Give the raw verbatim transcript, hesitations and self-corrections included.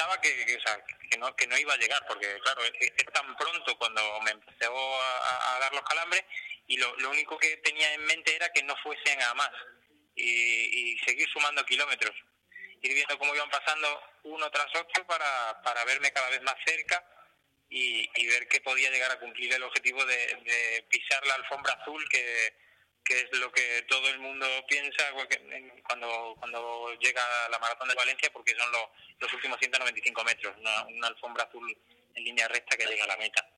pensaba que, que, o sea, que, no, que no iba a llegar, porque claro, es, es tan pronto cuando me empezó a, a dar los calambres, y lo, lo único que tenía en mente era que no fuesen a más, y, y seguir sumando kilómetros, ir viendo cómo iban pasando uno tras otro para, para verme cada vez más cerca y, y ver que podía llegar a cumplir el objetivo de, de pisar la alfombra azul, que, que es lo que todo el mundo piensa cuando cuando llega la maratón de Valencia, porque son los, los últimos ciento noventa y cinco metros, una, una alfombra azul en línea recta que llega a la meta.